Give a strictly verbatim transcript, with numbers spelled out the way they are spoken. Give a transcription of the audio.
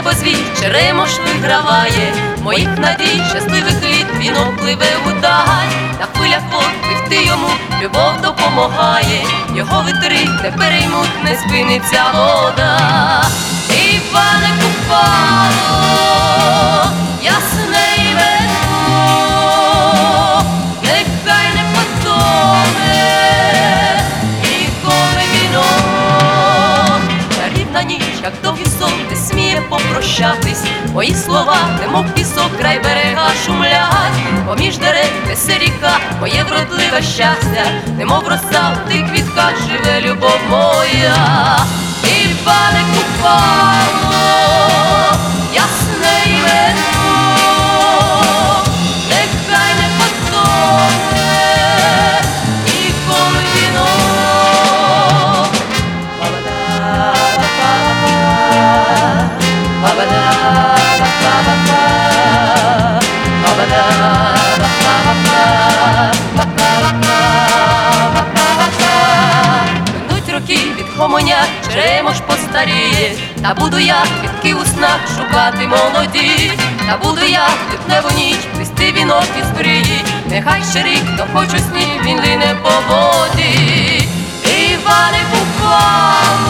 небозвій, черемош виграває, моїх надій, щасливих літ вінок пливе удаль. На хвилях вод пливти йому любов допомагає, його вітри не переймуть, не спиниться вода. Іване Купало, ясне імено, нехай не потоне ніколи вінок. Чарівна ніч, як довгий сон, не сміє попрощатись, мої слова, немов пісок, край берега шумлять. Поміж дерев несе ріка, моє вродливе щастя, немов роса в тих квітках живе любов моя. Іване Купало, ясне імено, нехай не потоне ніколи вінок. Минуть роки, відгомонять, черемош постаріє, та буду я квітки у снах шукати молоді, та буду я в лютневу ніч плести вінок із мрії, нехай ще рік, то хоч у сні він лине по воді. Іване Купало,